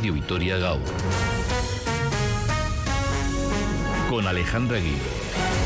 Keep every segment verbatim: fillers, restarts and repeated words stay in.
Radio Vitoria Gaur. Con Alejandra Guillo.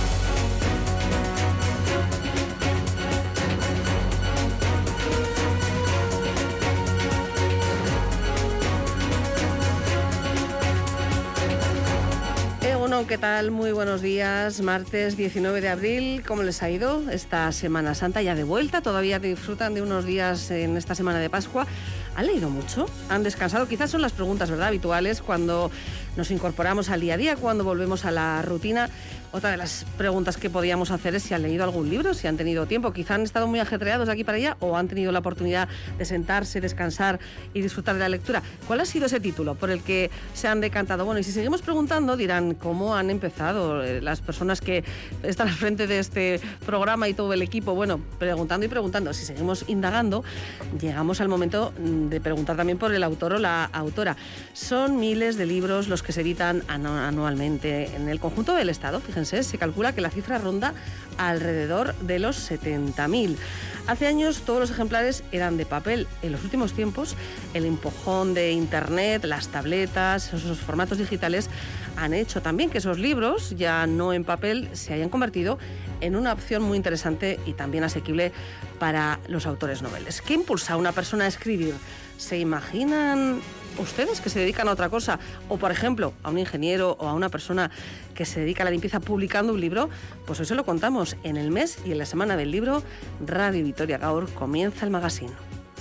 ¿Qué tal? Muy buenos días. Martes diecinueve de abril. ¿Cómo les ha ido esta Semana Santa? Ya de vuelta. Todavía disfrutan de unos días en esta semana de Pascua. ¿Han leído mucho? ¿Han descansado? Quizás son las preguntas, ¿verdad?, habituales cuando nos incorporamos al día a día, cuando volvemos a la rutina. Otra de las preguntas que podíamos hacer es si han leído algún libro, si han tenido tiempo. Quizá han estado muy ajetreados de aquí para allá o han tenido la oportunidad de sentarse, descansar y disfrutar de la lectura. ¿Cuál ha sido ese título por el que se han decantado? Bueno, y si seguimos preguntando, dirán cómo han empezado las personas que están al frente de este programa y todo el equipo. Bueno, preguntando y preguntando. Si seguimos indagando, llegamos al momento de preguntar también por el autor o la autora. Son miles de libros los que se editan anualmente en el conjunto del Estado. Fíjense, se calcula que la cifra ronda alrededor de los setenta mil. Hace años todos los ejemplares eran de papel. En los últimos tiempos, el empujón de Internet, las tabletas, esos formatos digitales han hecho también que esos libros, ya no en papel, se hayan convertido en una opción muy interesante y también asequible para los autores noveles. ¿Qué impulsa a una persona a escribir? ¿Se imaginan ustedes que se dedican a otra cosa? O, por ejemplo, a un ingeniero o a una persona que se dedica a la limpieza publicando un libro. Pues eso lo contamos en el mes y en la semana del libro. Radio Vitoria Gaur comienza el magazine.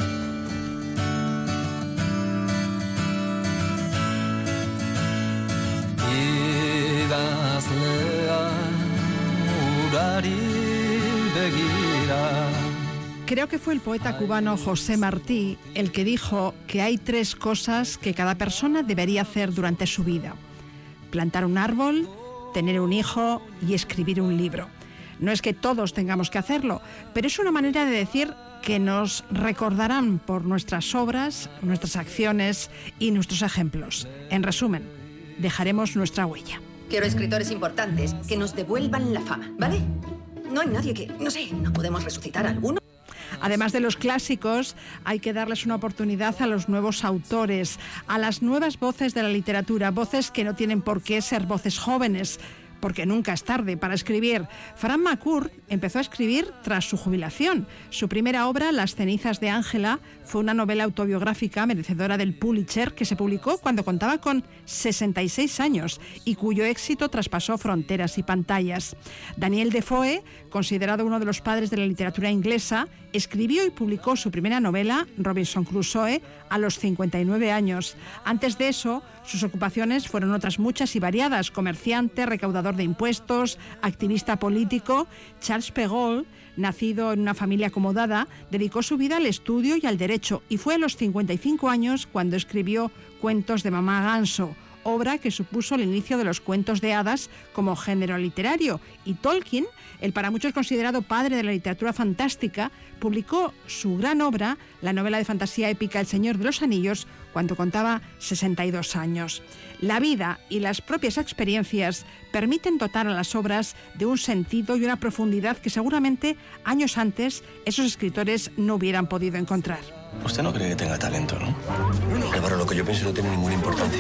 Creo que fue el poeta cubano José Martí el que dijo que hay tres cosas que cada persona debería hacer durante su vida: plantar un árbol, tener un hijo y escribir un libro. No es que todos tengamos que hacerlo, pero es una manera de decir que nos recordarán por nuestras obras, nuestras acciones y nuestros ejemplos. En resumen, dejaremos nuestra huella. Quiero escritores importantes que nos devuelvan la fama, ¿vale? No hay nadie que, no sé, ¿no podemos resucitar a alguno? Además de los clásicos, hay que darles una oportunidad a los nuevos autores, a las nuevas voces de la literatura, voces que no tienen por qué ser voces jóvenes, porque nunca es tarde para escribir. Fran McCourt empezó a escribir tras su jubilación. Su primera obra, Las cenizas de Ángela, fue una novela autobiográfica merecedora del Pulitzer que se publicó cuando contaba con sesenta y seis años y cuyo éxito traspasó fronteras y pantallas. Daniel Defoe, considerado uno de los padres de la literatura inglesa, escribió y publicó su primera novela, Robinson Crusoe, a los cincuenta y nueve años. Antes de eso, sus ocupaciones fueron otras muchas y variadas: comerciante, recaudador de impuestos, activista político. Charles Perrault, nacido en una familia acomodada, dedicó su vida al estudio y al derecho, y fue a los cincuenta y cinco años cuando escribió Cuentos de Mamá Ganso, obra que supuso el inicio de los cuentos de hadas como género literario. Y Tolkien, el para muchos considerado padre de la literatura fantástica, publicó su gran obra, la novela de fantasía épica El Señor de los Anillos, cuando contaba sesenta y dos años. La vida y las propias experiencias permiten dotar a las obras de un sentido y una profundidad que seguramente años antes esos escritores no hubieran podido encontrar. Usted no cree que tenga talento, ¿no? No, que para lo que yo pienso no tiene ninguna importancia.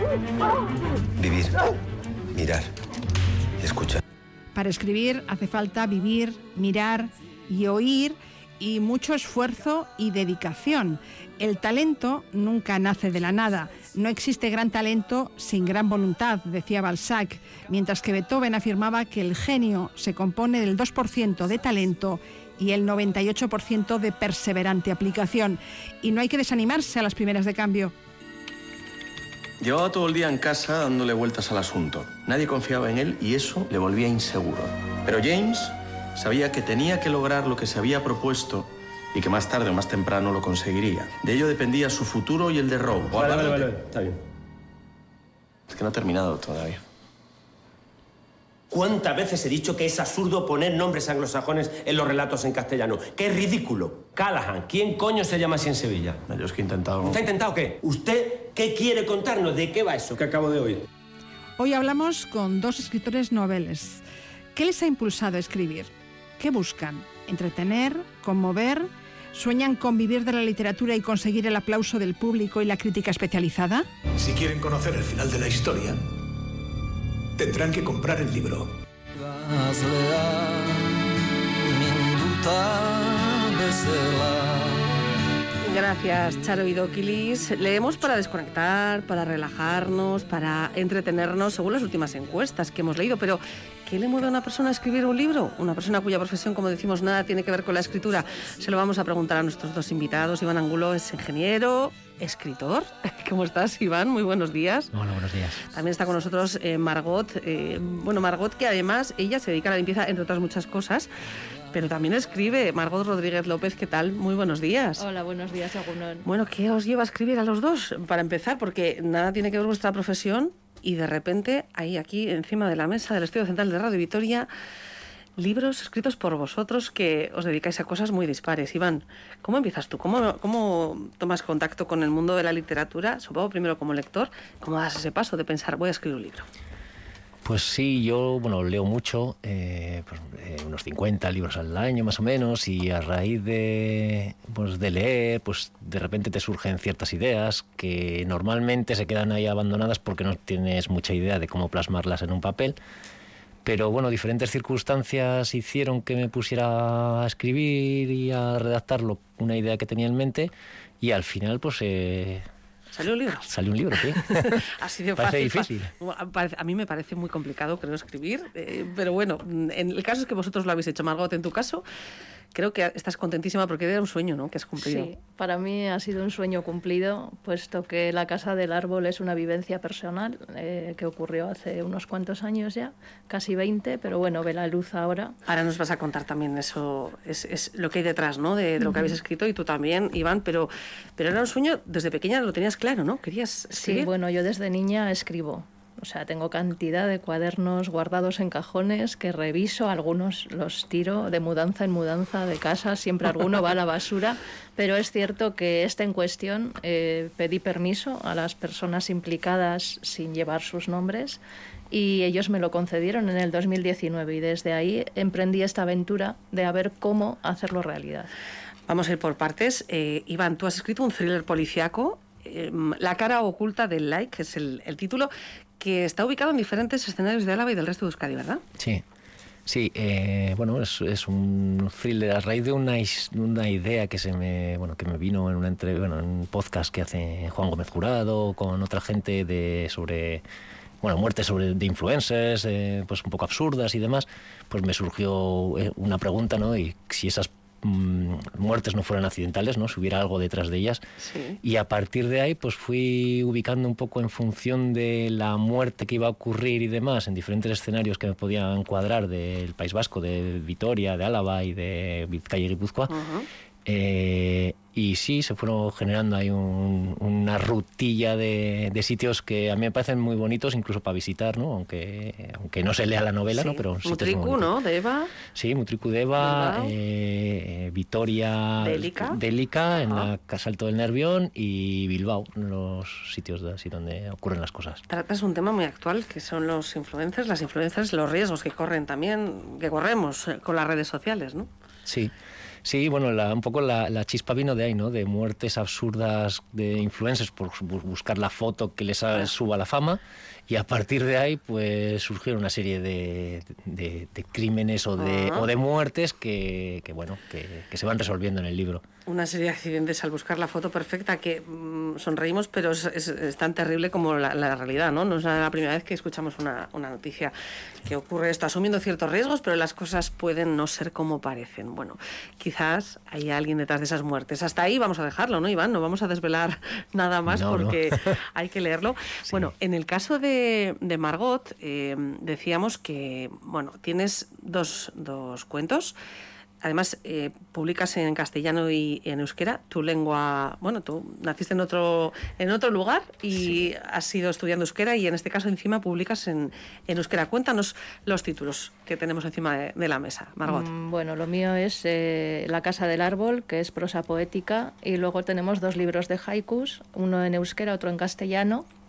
Vivir, mirar y escuchar. Para escribir hace falta vivir, mirar y oír, y mucho esfuerzo y dedicación. El talento nunca nace de la nada. No existe gran talento sin gran voluntad, decía Balzac, mientras que Beethoven afirmaba que el genio se compone del dos por ciento de talento y el noventa y ocho por ciento de perseverante aplicación. Y no hay que desanimarse a las primeras de cambio. Llevaba todo el día en casa dándole vueltas al asunto. Nadie confiaba en él y eso le volvía inseguro. Pero James sabía que tenía que lograr lo que se había propuesto y que más tarde o más temprano lo conseguiría. De ello dependía su futuro y el de Rob. Vale, vale, vale, está bien. Es que no ha terminado todavía. ¿Cuántas veces he dicho que es absurdo poner nombres anglosajones en los relatos en castellano? ¡Qué ridículo! Callahan, ¿quién coño se llama así en Sevilla? No, yo es que he intentado... ¿Usted ha intentado qué? ¿Usted qué quiere contarnos? ¿De qué va eso que acabo de oír? Hoy hablamos con dos escritores noveles. ¿Qué les ha impulsado a escribir? ¿Qué buscan? ¿Entretener? ¿Conmover? ¿Sueñan con vivir de la literatura y conseguir el aplauso del público y la crítica especializada? Si quieren conocer el final de la historia, tendrán que comprar el libro. Gracias, Charo y Doquilis. Leemos para desconectar, para relajarnos, para entretenernos, según las últimas encuestas que hemos leído. Pero, ¿qué le mueve a una persona a escribir un libro? Una persona cuya profesión, como decimos, nada tiene que ver con la escritura. Se lo vamos a preguntar a nuestros dos invitados. Iván Angulo es ingeniero, escritor. ¿Cómo estás, Iván? Muy buenos días. Hola, buenos días. También está con nosotros eh, Margot. Eh, bueno, Margot, que además ella se dedica a la limpieza, entre otras muchas cosas, pero también escribe. Margot Rodríguez López, ¿qué tal? Muy buenos días. Hola, buenos días, Agunón. Bueno, ¿qué os lleva a escribir a los dos? Para empezar, porque nada tiene que ver vuestra profesión y de repente, ahí aquí encima de la mesa del Estudio Central de Radio Vitoria, libros escritos por vosotros que os dedicáis a cosas muy dispares. Iván, ¿cómo empiezas tú? ¿Cómo, cómo tomas contacto con el mundo de la literatura? Supongo primero como lector. ¿Cómo das ese paso de pensar, voy a escribir un libro? Pues sí, yo bueno leo mucho, eh, pues, eh, unos cincuenta libros al año más o menos, y a raíz de, pues, de leer, pues de repente te surgen ciertas ideas que normalmente se quedan ahí abandonadas porque no tienes mucha idea de cómo plasmarlas en un papel. Pero bueno, diferentes circunstancias hicieron que me pusiera a escribir y a redactarlo, una idea que tenía en mente, y al final pues... Eh, ¿Salió un libro? Salió un libro, sí. Ha sido parece fácil. difícil. A mí me parece muy complicado, creo, escribir. Eh, pero bueno, en el caso es que vosotros lo habéis hecho. Margot, en tu caso, creo que estás contentísima porque era un sueño, ¿no?, que has cumplido. Sí, para mí ha sido un sueño cumplido, puesto que La Casa del Árbol es una vivencia personal eh, que ocurrió hace unos cuantos años ya, casi veinte, pero bueno, ve la luz ahora. Ahora nos vas a contar también eso, es, es lo que hay detrás, ¿no?, de, de lo que habéis escrito, y tú también, Iván, pero, pero era un sueño, desde pequeña lo tenías claro, ¿no? ¿Querías escribir? Sí, bueno, yo desde niña escribo. O sea, tengo cantidad de cuadernos guardados en cajones que reviso, algunos los tiro de mudanza en mudanza de casa, siempre alguno va a la basura, pero es cierto que esta en cuestión eh, pedí permiso a las personas implicadas sin llevar sus nombres y ellos me lo concedieron en el dos mil diecinueve y desde ahí emprendí esta aventura de a ver cómo hacerlo realidad. Vamos a ir por partes. Eh, Iván, tú has escrito un thriller policíaco, eh, La cara oculta del like, que es el, el título, que está ubicado en diferentes escenarios de Álava y del resto de Euskadi, ¿verdad? Sí, sí, eh, bueno, es, es un thriller a raíz de una, una idea que se me, bueno, que me vino en una entre, bueno, en un podcast que hace Juan Gómez Jurado con otra gente de sobre, bueno, muertes sobre de influencers, eh, pues un poco absurdas y demás. Pues me surgió una pregunta, ¿no? Y si esas muertes no fueran accidentales, ¿no?, si hubiera algo detrás de ellas. Sí. Y a partir de ahí pues fui ubicando un poco en función de la muerte que iba a ocurrir y demás en diferentes escenarios que me podían cuadrar del País Vasco, de Vitoria, de Álava y de Vizcaya y Guipúzcoa. Uh-huh. Eh, y sí, se fueron generando ahí un, una rutilla de, de sitios que a mí me parecen muy bonitos, incluso para visitar, ¿no? Aunque, aunque no se lea la novela, sí. ¿no? Pero Mutriku, ¿no? De Eva. Sí, Mutriku de Eva, eh, Vitoria, Délica, Délica en la Casa Alto del Nervión y Bilbao, los sitios de así donde ocurren las cosas. Tratas un tema muy actual que son los influencers, las influencers, los riesgos que corren también, que corremos con las redes sociales, ¿no? Sí. Sí, bueno, la, un poco la, la chispa vino de ahí, ¿no? De muertes absurdas de influencers por buscar la foto que les suba la fama, y a partir de ahí pues surgieron una serie de, de, de crímenes o de, uh-huh. o de muertes que, que bueno, que, que se van resolviendo en el libro. Una serie de accidentes al buscar la foto perfecta que mmm, sonreímos, pero es, es, es tan terrible como la, la realidad, ¿no? No es la primera vez que escuchamos una, una noticia que ocurre esto, asumiendo ciertos riesgos, pero las cosas pueden no ser como parecen. Bueno, quizás hay alguien detrás de esas muertes. Hasta ahí vamos a dejarlo, ¿no, Iván? No vamos a desvelar nada más no, porque no. hay que leerlo. Sí. Bueno, en el caso de, de Margot, eh, decíamos que, bueno, tienes dos, dos cuentos. Además, eh, publicas en castellano y en euskera. Tu lengua, bueno, tú naciste en otro en otro lugar y sí. has ido estudiando euskera y en este caso encima publicas en, en euskera. Cuéntanos los títulos que tenemos encima de, de la mesa, Margot. Mm, bueno, lo mío es eh, La Casa del Árbol, que es prosa poética, y luego tenemos dos libros de haikus, uno en euskera, otro en castellano,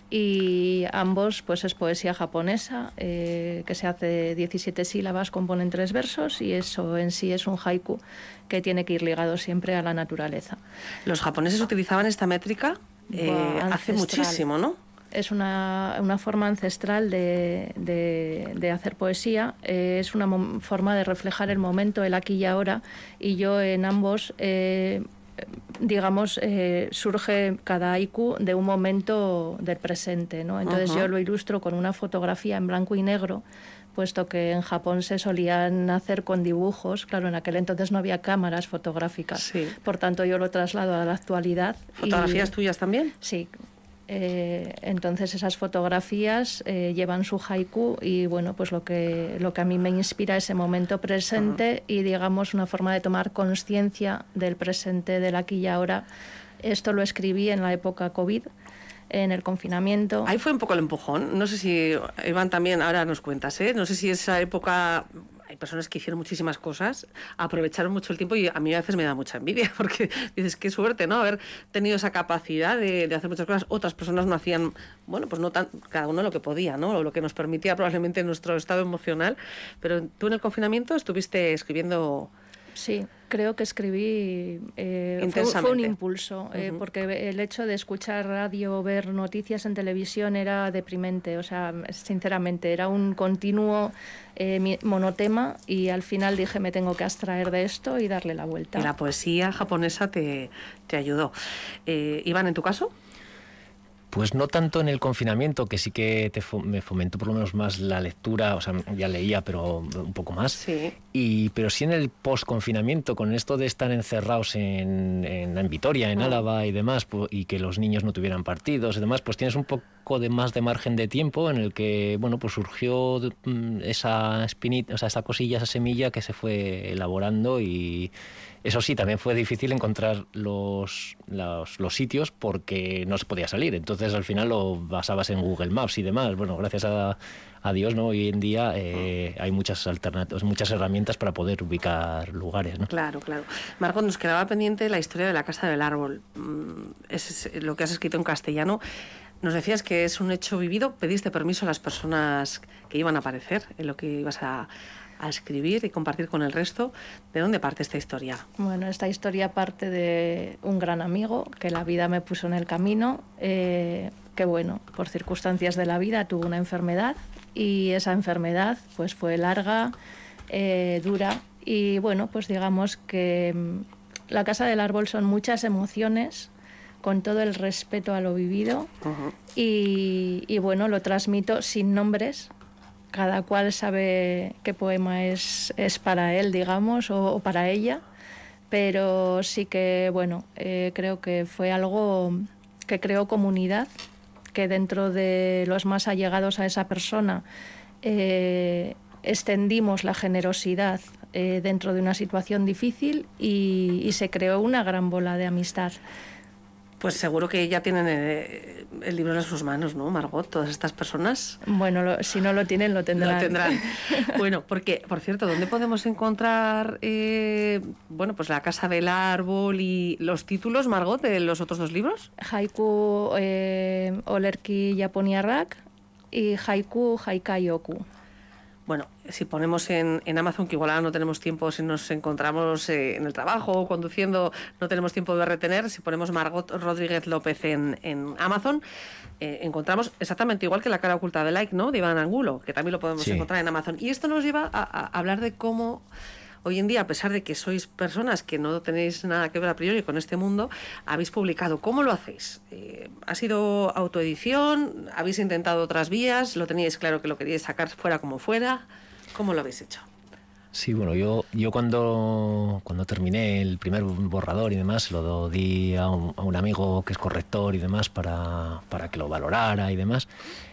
y ambos pues es poesía japonesa, eh, que se hace diecisiete sílabas, componen tres versos y eso en sí es un haiku que tiene que ir ligado siempre a la naturaleza. Los japoneses utilizaban esta métrica eh, Buah, hace muchísimo, ¿no? Es una, una forma ancestral de, de, de hacer poesía, eh, es una mo- forma de reflejar el momento, el aquí y ahora, y yo en ambos, eh, digamos, eh, surge cada haiku de un momento del presente, ¿no? Entonces Ajá. yo lo ilustro con una fotografía en blanco y negro, puesto que en Japón se solían hacer con dibujos, claro, en aquel entonces no había cámaras fotográficas, Sí. por tanto yo lo traslado a la actualidad. ¿Fotografías y- tuyas también? Sí. Eh, entonces esas fotografías eh, llevan su haiku y bueno, pues lo que, lo que a mí me inspira ese momento presente y digamos una forma de tomar conciencia del presente, del aquí y ahora. Esto lo escribí en la época COVID, en el confinamiento. Ahí fue un poco el empujón. No sé si, Iván, también, ahora nos cuentas, ¿eh? No sé si esa época... Hay personas que hicieron muchísimas cosas, aprovecharon mucho el tiempo y a mí a veces me da mucha envidia porque dices, qué suerte, ¿no? Haber tenido esa capacidad de, de hacer muchas cosas. Otras personas no hacían, bueno, pues no tan, cada uno lo que podía, ¿no? O lo que nos permitía probablemente nuestro estado emocional. Pero tú en el confinamiento estuviste escribiendo... Sí, creo que escribí, eh, fue, Intensamente. fue un impulso, eh, Ujú. porque el hecho de escuchar radio, ver noticias en televisión era deprimente, o sea, sinceramente, era un continuo eh, mi- monotema y al final dije, me tengo que abstraer de esto y darle la vuelta. Y la poesía japonesa te, te ayudó. Eh, Iván, ¿en tu caso? Pues no tanto en el confinamiento, que sí que te fo- me fomentó por lo menos más la lectura, o sea, ya leía, pero un poco más. Sí. Y, pero sí en el post-confinamiento, con esto de estar encerrados en, en, en Vitoria, en Mm. Álava y demás, pues, y que los niños no tuvieran partidos y demás, pues tienes un poco de más de margen de tiempo en el que, bueno, pues surgió mm, esa espinita, o sea, esa cosilla, esa semilla que se fue elaborando y... Eso sí, también fue difícil encontrar los, los, los sitios porque no se podía salir. Entonces, al final lo basabas en Google Maps y demás. Bueno, gracias a, a Dios, ¿no? Hoy en día eh, hay muchas alternativas, muchas herramientas para poder ubicar lugares, ¿no? Claro, claro. Margot, nos quedaba pendiente la historia de la Casa del Árbol. Mm, Es lo que has escrito en castellano. Nos decías que es un hecho vivido. Pediste permiso a las personas que iban a aparecer en lo que ibas a, a escribir y compartir con el resto. ¿De dónde parte esta historia? Bueno, esta historia parte de un gran amigo que la vida me puso en el camino, eh, que bueno, por circunstancias de la vida tuvo una enfermedad y esa enfermedad pues fue larga, eh, dura y bueno, pues digamos que mm, la Casa del Árbol son muchas emociones con todo el respeto a lo vivido Uh-huh. y, y bueno, lo transmito sin nombres. Cada cual sabe qué poema es, es para él, digamos, o, o para ella, pero sí que, bueno, eh, creo que fue algo que creó comunidad, que dentro de los más allegados a esa persona eh, extendimos la generosidad eh, dentro de una situación difícil y, y se creó una gran bola de amistad. Pues seguro que ya tienen eh, el libro en sus manos, ¿no, Margot? Todas estas personas. Bueno, lo, si no lo tienen, lo tendrán. Lo tendrán. Bueno, porque, por cierto, ¿dónde podemos encontrar eh, bueno, pues la Casa del Árbol y los títulos, Margot, de los otros dos libros? Haiku eh, Olerki Japoniarrak y Haiku Haikaioku. Bueno, si ponemos en, en Amazon, que igual ahora no tenemos tiempo, si nos encontramos eh, en el trabajo o conduciendo, no tenemos tiempo de retener, si ponemos Margot Rodríguez López en, en Amazon, eh, encontramos exactamente igual que La cara oculta de Like, ¿no?, de Iván Angulo, que también lo podemos Sí. encontrar en Amazon. Y esto nos lleva a, a hablar de cómo... Hoy en día, a pesar de que sois personas que no tenéis nada que ver a priori con este mundo, habéis publicado. ¿Cómo lo hacéis? Eh, ¿Ha sido autoedición? ¿Habéis intentado otras vías? ¿Lo teníais claro que lo queríais sacar fuera como fuera? ¿Cómo lo habéis hecho? Sí, bueno, yo, yo cuando, cuando terminé el primer borrador y demás, se lo di a un, a un amigo que es corrector y demás para, para que lo valorara y demás.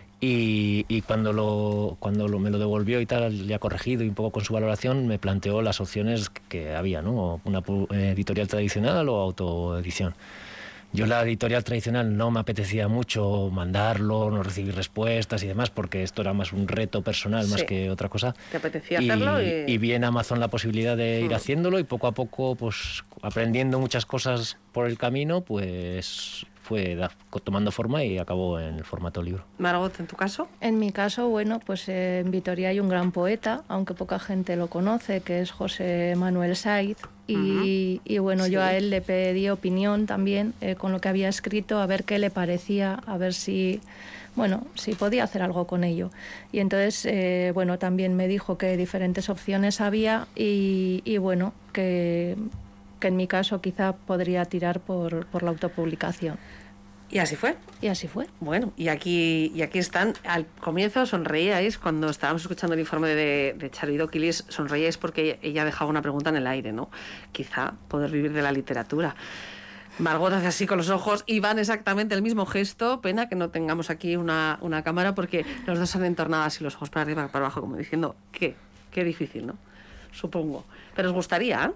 Y, y cuando, lo, cuando lo, me lo devolvió y tal, ya corregido y un poco con su valoración, me planteó las opciones que había, ¿no? Una pu- editorial tradicional o autoedición. Yo la editorial tradicional no me apetecía mucho mandarlo, no recibir respuestas y demás, porque esto era más un reto personal más Sí. que otra cosa. ¿Te apetecía Y, hacerlo? Y... y vi en Amazon la posibilidad de ir Mm. haciendo y poco a poco, pues aprendiendo muchas cosas por el camino, pues fue da, tomando forma y acabó en el formato libro. Margot, ¿en tu caso? En mi caso, bueno, pues eh, en Vitoria hay un gran poeta, aunque poca gente lo conoce, que es José Manuel Saiz. Y, uh-huh. y bueno, sí. yo a él le pedí opinión también eh, con lo que había escrito, a ver qué le parecía, a ver si, bueno, si podía hacer algo con ello. Y entonces, eh, bueno, también me dijo que diferentes opciones había y, y bueno, que, que en mi caso quizá podría tirar por, por la autopublicación. Y así fue. Y así fue. Bueno, y aquí, y aquí están. Al comienzo sonreíais cuando estábamos escuchando el informe de, de Txaro Idokilis, sonreíais porque ella dejaba una pregunta en el aire, ¿no? Quizá poder vivir de la literatura. Margot hace así con los ojos y van exactamente el mismo gesto. Pena que no tengamos aquí una, una cámara porque los dos han entornado así los ojos para arriba y para abajo, como diciendo, ¿qué? Qué difícil, ¿no? Supongo. ¿Pero os gustaría?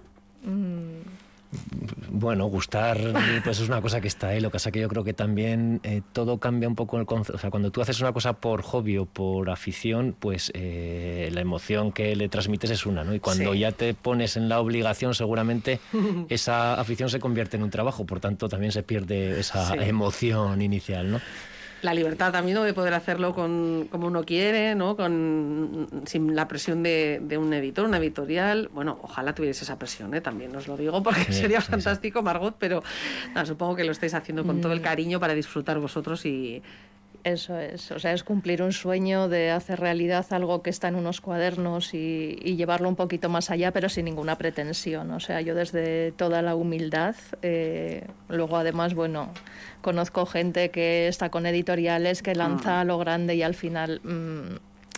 Mm. Bueno, gustar pues es una cosa que está ahí. Lo que pasa es que yo creo que también eh, todo cambia un poco el concepto. O sea, cuando tú haces una cosa por hobby o por afición, pues eh, la emoción que le transmites es una, ¿no? Y cuando sí. ya te pones en la obligación, seguramente esa afición se convierte en un trabajo. Por tanto, también se pierde esa sí. emoción inicial, ¿no? La libertad también, ¿no?, de poder hacerlo con, como uno quiere, ¿no?, con, sin la presión de, de un editor, una editorial. Bueno, ojalá tuvierais esa presión, ¿eh? También os lo digo, porque sí, sería sí, fantástico, sí. Margot, pero no, supongo que lo estáis haciendo con mm. todo el cariño para disfrutar vosotros y... Eso es, o sea, es cumplir un sueño de hacer realidad algo que está en unos cuadernos y, y llevarlo un poquito más allá, pero sin ninguna pretensión. O sea, yo desde toda la humildad, eh, luego además, bueno, conozco gente que está con editoriales que lanza a lo grande y al final... Mmm,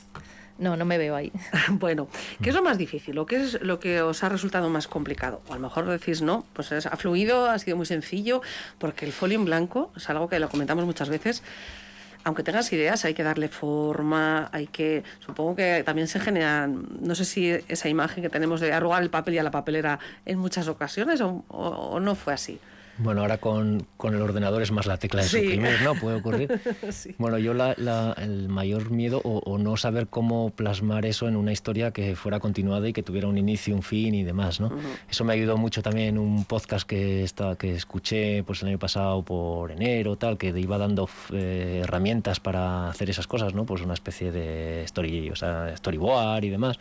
no, no me veo ahí. Bueno, ¿qué es lo más difícil? ¿O qué es lo que os ha resultado más complicado? O a lo mejor decís, no, pues es, ha fluido, ha sido muy sencillo, porque el folio en blanco es algo que lo comentamos muchas veces. Aunque tengas ideas, hay que darle forma, hay que... Supongo que también se generan, no sé si esa imagen que tenemos de arrugar el papel y a la papelera en muchas ocasiones, o, o, o no fue así. Bueno, ahora con, con el ordenador es más la tecla de sí. suprimir, ¿no? Puede ocurrir. Sí. Bueno, yo la, la, el mayor miedo o, o no saber cómo plasmar eso en una historia que fuera continuada y que tuviera un inicio, un fin y demás, ¿no? Uh-huh. Eso me ayudó mucho también en un podcast que, está, que escuché pues el año pasado por enero, tal, que iba dando eh, herramientas para hacer esas cosas, ¿no? Pues una especie de story, o sea, storyboard y demás.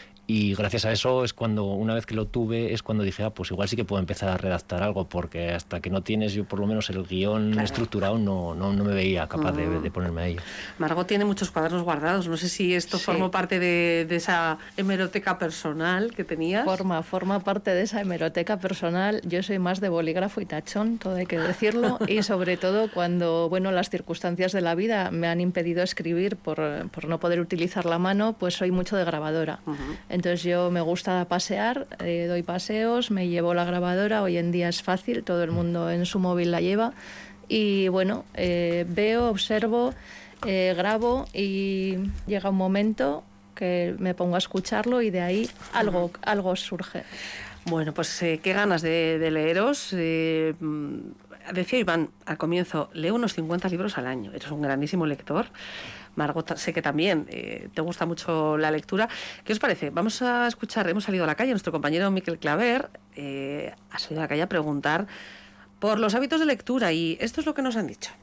Y gracias a eso es cuando, una vez que lo tuve, es cuando dije, ah, pues igual sí que puedo empezar a redactar algo, porque hasta que no tienes yo por lo menos el guión claro. estructurado, no, no, no me veía capaz uh-huh. de, de ponerme a ello. Margot tiene muchos cuadernos guardados, no sé si esto sí. formó parte de, de esa hemeroteca personal que tenías. Forma, forma parte de esa hemeroteca personal. Yo soy más de bolígrafo y tachón, todo hay que decirlo, y sobre todo cuando, bueno, las circunstancias de la vida me han impedido escribir por, por no poder utilizar la mano, pues soy mucho de grabadora. Uh-huh. Entonces yo me gusta pasear, eh, doy paseos, me llevo la grabadora, hoy en día es fácil, todo el mundo en su móvil la lleva y bueno, eh, veo, observo, eh, grabo y llega un momento que me pongo a escucharlo y de ahí algo, algo surge. Bueno, pues eh, qué ganas de, de leeros. Eh, decía Iván al comienzo, leo unos cincuenta libros al año, eres un grandísimo lector. Margot, sé que también eh, te gusta mucho la lectura. ¿Qué os parece? Vamos a escuchar, hemos salido a la calle, nuestro compañero Miquel Claver eh, ha salido a la calle a preguntar por los hábitos de lectura y esto es lo que nos han dicho.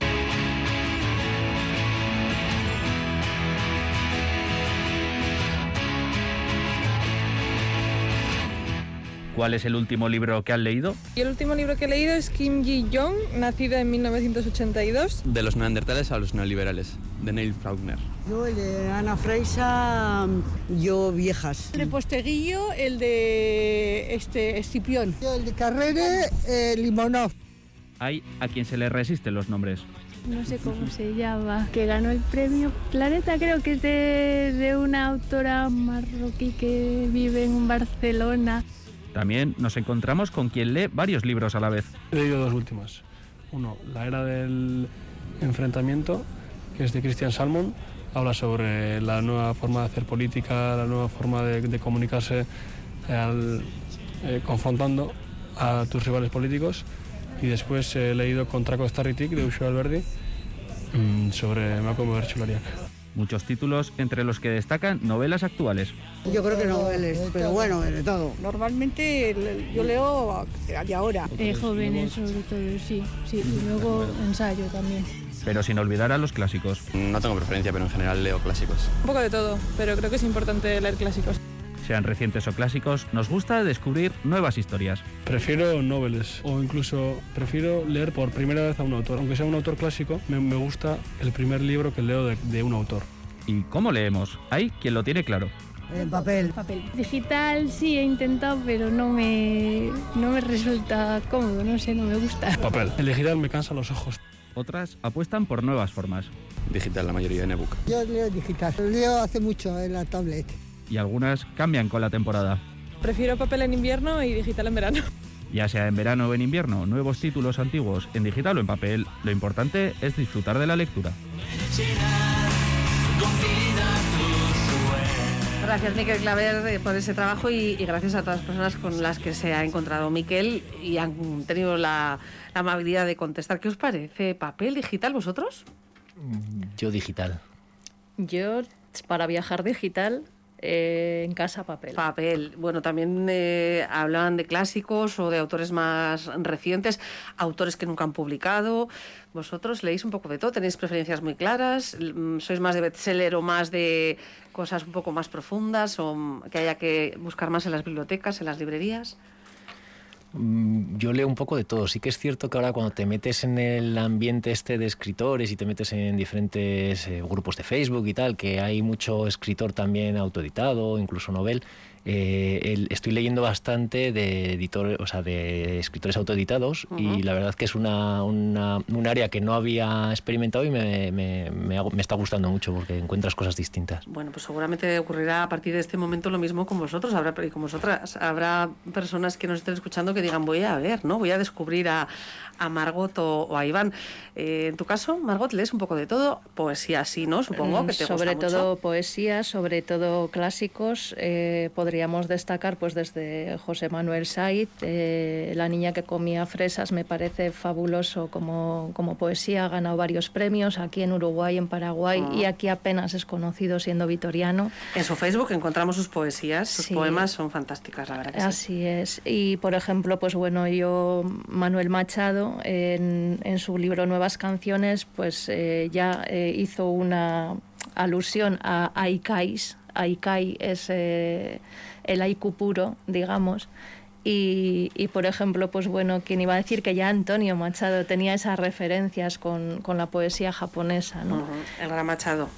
¿Cuál es el último libro que has leído? Y el último libro que he leído es Kim Ji-young, nacida en mil novecientos ochenta y dos. De los neandertales a los neoliberales, de Neil Faulkner. Yo el de Ana Freisa, yo Viejas. El de Posteguillo, el de este Escipión. Yo el de Carrere, eh, Limonov. Hay a quien se le resisten los nombres. No sé cómo se llama, que ganó el premio Planeta, creo que es de, de una autora marroquí que vive en Barcelona. También nos encontramos con quien lee varios libros a la vez. He leído dos últimas. Uno, La era del enfrentamiento, que es de Christian Salmon. Habla sobre la nueva forma de hacer política, la nueva forma de, de comunicarse eh, al, eh, confrontando a tus rivales políticos. Y después he leído Contrako Starritik, de Uxue Alberdi, mmm, sobre Malcolm Bertsolariak. Muchos títulos entre los que destacan novelas actuales. Yo creo que noveles, pero bueno, de todo. Normalmente yo leo de ahora. Eh, jóvenes sobre todo, sí, sí. Y luego ensayo también. Pero sin olvidar a los clásicos. No tengo preferencia, pero en general leo clásicos. Un poco de todo, pero creo que es importante leer clásicos. Sean recientes o clásicos, nos gusta descubrir nuevas historias. Prefiero noveles o incluso prefiero leer por primera vez a un autor. Aunque sea un autor clásico, me, me gusta el primer libro que leo de, de un autor. ¿Y cómo leemos? Hay quien lo tiene claro. En papel. Papel. Digital sí he intentado, pero no me, no me resulta cómodo, no sé, no me gusta. Papel. El digital me cansa los ojos. Otras apuestan por nuevas formas. Digital, la mayoría en ebook. Yo leo digital. Leo hace mucho en la tablet. Y algunas cambian con la temporada. Prefiero papel en invierno y digital en verano. Ya sea en verano o en invierno, nuevos títulos antiguos, en digital o en papel, lo importante es disfrutar de la lectura. Gracias, Miquel Claver, por ese trabajo y, y gracias a todas las personas con las que se ha encontrado Miquel y han tenido la, la amabilidad de contestar. ¿Qué os parece? ¿Papel, digital, vosotros? Yo digital. Yo, para viajar digital, eh, en casa papel. Papel. Bueno, también eh, hablaban de clásicos o de autores más recientes, autores que nunca han publicado. ¿Vosotros leéis un poco de todo? ¿Tenéis preferencias muy claras? ¿Sois más de bestseller o más de cosas un poco más profundas o que haya que buscar más en las bibliotecas, en las librerías? Yo leo un poco de todo. Sí que es cierto que ahora cuando te metes en el ambiente este de escritores y te metes en diferentes eh, grupos de Facebook y tal, que hay mucho escritor también autoeditado, incluso novel, eh, el, estoy leyendo bastante de editores, o sea, de escritores autoeditados. Uh-huh. Y la verdad que es una, una, un área que no había experimentado y me, me, me, hago, me está gustando mucho porque encuentras cosas distintas. Bueno, pues seguramente ocurrirá a partir de este momento lo mismo con vosotros, habrá y con vosotras. Habrá personas que nos estén escuchando que digan, voy a ver, ¿no? Voy a descubrir a, a Margot o, o a Iván. Eh, en tu caso, Margot, lees un poco de todo, poesía sí, ¿no? Supongo que te gusta sobre mucho. todo poesía, sobre todo clásicos. Eh, podríamos destacar pues desde José Manuel Saiz, eh, La niña que comía fresas, me parece fabuloso como, como poesía, ha ganado varios premios aquí en Uruguay, en Paraguay, uh-huh. y aquí apenas es conocido siendo vitoriano. En su Facebook encontramos sus poesías, sus sí. poemas son fantásticas, la verdad que Así sí. es. Y por ejemplo, pues bueno, yo, Manuel Machado, en, en su libro Nuevas Canciones, pues eh, ya eh, hizo una alusión a Aikais. Aikai es eh, el haiku puro, digamos. Y, y, por ejemplo, pues bueno, quien iba a decir que ya Antonio Machado tenía esas referencias con, con la poesía japonesa, ¿no? Uh-huh. El gran Machado.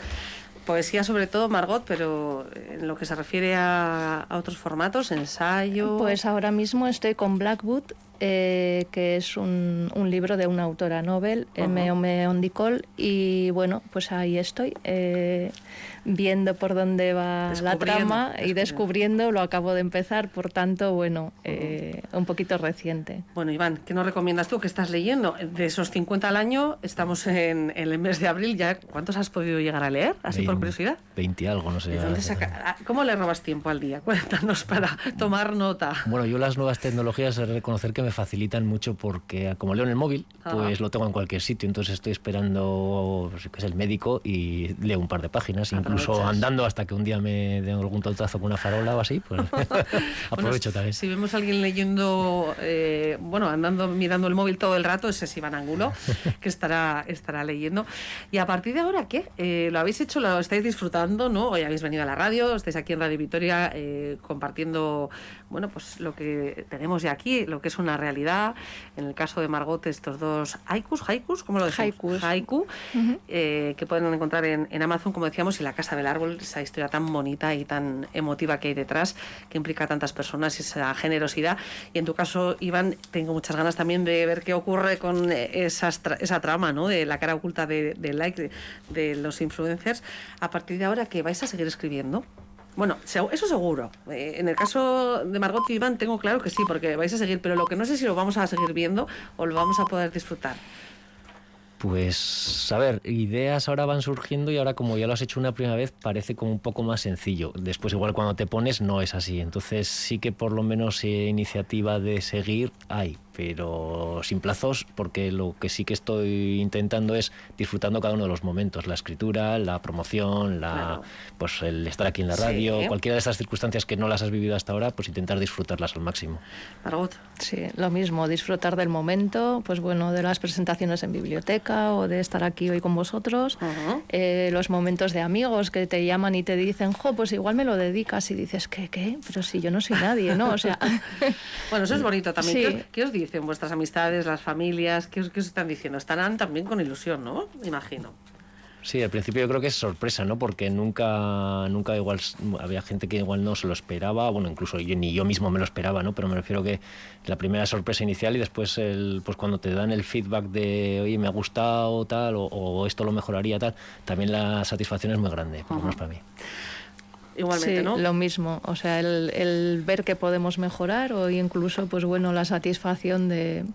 Poesía sobre todo, Margot, pero en lo que se refiere a, a otros formatos, ensayo... Pues ahora mismo estoy con Blackwood, eh, que es un, un libro de una autora novel, uh-huh. M. Ome Ondicol, y bueno, pues ahí estoy, eh, viendo por dónde va la trama descubriendo. y descubriendo, lo acabo de empezar, por tanto, bueno, eh, un poquito reciente. Bueno, Iván, ¿qué nos recomiendas tú? ¿Qué estás leyendo? De esos cincuenta al año, estamos en, en el mes de abril, ya ¿cuántos has podido llegar a leer? Así por curiosidad. veinte algo, no sé. ¿De dónde saca? ¿Cómo le robas tiempo al día? Cuéntanos para tomar nota. Bueno, yo las nuevas tecnologías he de reconocer que me facilitan mucho porque como leo en el móvil, pues Ajá. lo tengo en cualquier sitio, entonces estoy esperando pues, que es el médico y leo un par de páginas, incluso Aprovechas. andando hasta que un día me den algún tontazo con una farola o así, pues aprovecho bueno, también. Si vemos a alguien leyendo, eh, bueno, andando, mirando el móvil todo el rato, ese es Iván Angulo, que estará, estará leyendo. Y a partir de ahora, ¿qué? Eh, ¿Lo habéis hecho? ¿Lo estáis disfrutando? ¿No? Hoy habéis venido a la radio, estáis aquí en Radio Vitoria eh, compartiendo, bueno, pues lo que tenemos ya aquí, lo que es una realidad. En el caso de Margot, estos dos haikus, haikus, ¿cómo lo decimos? Haikus. Haiku, uh-huh. eh, que pueden encontrar en, en Amazon, como decíamos, y La Casa del Árbol, esa historia tan bonita y tan emotiva que hay detrás, que implica a tantas personas y esa generosidad. Y en tu caso, Iván, tengo muchas ganas también de ver qué ocurre con esas tra- esa trama, ¿no? De la cara oculta de, de like, de, de los influencers. A partir de ahora, ¿que vais a seguir escribiendo? Bueno, eso seguro. Eh, en el caso de Margot y Iván tengo claro que sí, porque vais a seguir, pero lo que no sé si lo vamos a seguir viendo o lo vamos a poder disfrutar. Pues, a ver, ideas ahora van surgiendo y ahora como ya lo has hecho una primera vez parece como un poco más sencillo. Después igual cuando te pones no es así. Entonces sí que por lo menos eh, iniciativa de seguir hay. pero sin plazos, porque lo que sí que estoy intentando es disfrutando cada uno de los momentos, la escritura, la promoción, la, claro. pues el estar aquí en la radio, sí. cualquiera de estas circunstancias que no las has vivido hasta ahora, pues intentar disfrutarlas al máximo. Margot. Sí, lo mismo, disfrutar del momento, pues bueno, de las presentaciones en biblioteca o de estar aquí hoy con vosotros, uh-huh. eh, los momentos de amigos que te llaman y te dicen, jo, pues igual me lo dedicas, y dices, ¿qué, qué? Pero si yo no soy nadie, ¿no? O sea... Bueno, eso es bonito también. Sí. ¿Qué, os, ¿Qué os dicen vuestras amistades, las familias? ¿Qué os, qué os están diciendo? Estarán también con ilusión, ¿no? Imagino. Sí, al principio yo creo que es sorpresa, ¿no? Porque nunca, nunca igual había gente que igual no se lo esperaba, bueno, incluso yo, ni yo mismo me lo esperaba, ¿no? Pero me refiero que la primera sorpresa inicial y después el, pues cuando te dan el feedback de, oye, me ha gustado tal, o, o esto lo mejoraría tal, también la satisfacción es muy grande, por lo menos para mí. Igualmente, sí, ¿no? Lo mismo, o sea, el, el ver que podemos mejorar o incluso, pues bueno, la satisfacción de...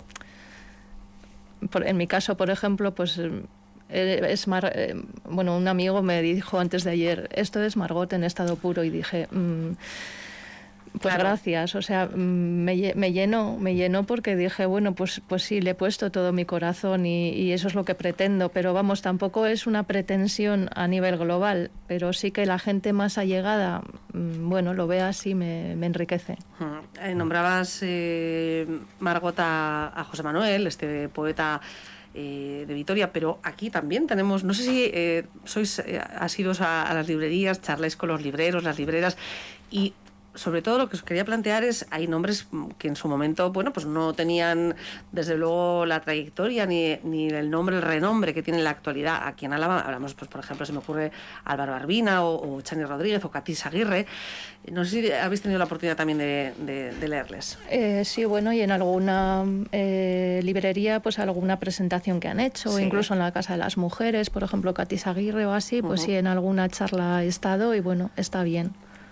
Por, en mi caso, por ejemplo, pues... Es Mar, eh, bueno, un amigo me dijo antes de ayer, esto es Margot en estado puro, y dije, mmm, pues claro. gracias, o sea, me, me llenó, me llenó porque dije, bueno, pues, pues sí, le he puesto todo mi corazón y, y eso es lo que pretendo, pero vamos, tampoco es una pretensión a nivel global, pero sí que la gente más allegada, bueno, lo vea así, me, me enriquece. Uh-huh. eh, nombrabas, eh, Margot, a, a José Manuel, este poeta Eh, de Vitoria, pero aquí también tenemos, no sé si eh, sois eh, asiduos a, a las librerías, charláis con los libreros, las libreras, y sobre todo lo que os quería plantear es, hay nombres que en su momento, bueno, pues no tenían desde luego la trayectoria ni, ni el nombre, el renombre que tiene en la actualidad. Aquí en Álava hablamos, pues por ejemplo, se me ocurre Álvaro Arbina o, o Chani Rodríguez o Catís Aguirre. No sé si habéis tenido la oportunidad también de, de, de leerles. Eh, sí, bueno, y en alguna eh, librería, pues alguna presentación que han hecho, sí. incluso en la Casa de las Mujeres, por ejemplo, Catís Aguirre o así, pues uh-huh. sí, en alguna charla he estado y bueno, está bien.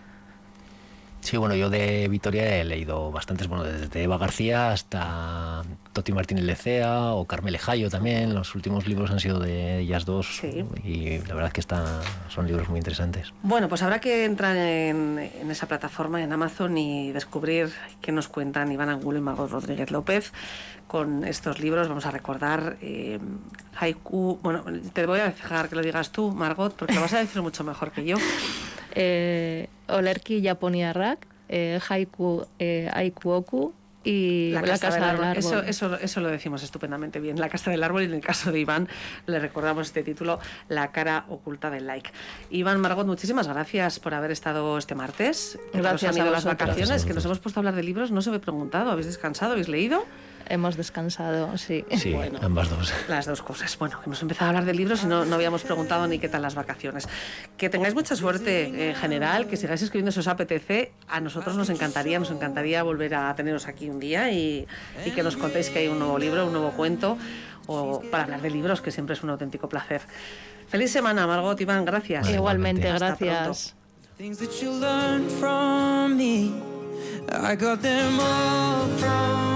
Sí, bueno, yo de Vitoria he leído bastantes, bueno, desde Eva García hasta Toti Martínez Lecea o Carmele Jayo también. Los últimos libros han sido de ellas dos, sí. y la verdad es que están, son libros muy interesantes. Bueno, pues habrá que entrar en, en esa plataforma, en Amazon, y descubrir qué nos cuentan Iván Angulo y Margot Rodríguez López con estos libros. Vamos a recordar eh, haiku. Bueno, te voy a dejar que lo digas tú, Margot, porque lo vas a decir mucho mejor que yo. Eh, Olerki Japoniarrak, eh, Haiku eh, Aikuoku y La, la Casa del Árbol. árbol. Eso, eso, eso lo decimos estupendamente bien. La Casa del Árbol, y en el caso de Iván le recordamos este título, La cara oculta del like. Iván, Margot, muchísimas gracias por haber estado este martes. Gracias. Han ido las vacaciones, que nos hemos puesto a hablar de libros, no os he preguntado, ¿habéis descansado? ¿Habéis leído? Hemos descansado, sí. Sí, bueno, ambas dos. Las dos cosas. Bueno, que hemos empezado a hablar de libros y no, no habíamos preguntado ni qué tal las vacaciones. Que tengáis mucha suerte en general, que sigáis escribiendo si os apetece. A nosotros nos encantaría, nos encantaría volver a teneros aquí un día y, y que nos contéis que hay un nuevo libro, un nuevo cuento, o para hablar de libros, que siempre es un auténtico placer. Feliz semana, Margot, Iván, gracias. Bueno, igualmente, Hasta gracias. Pronto.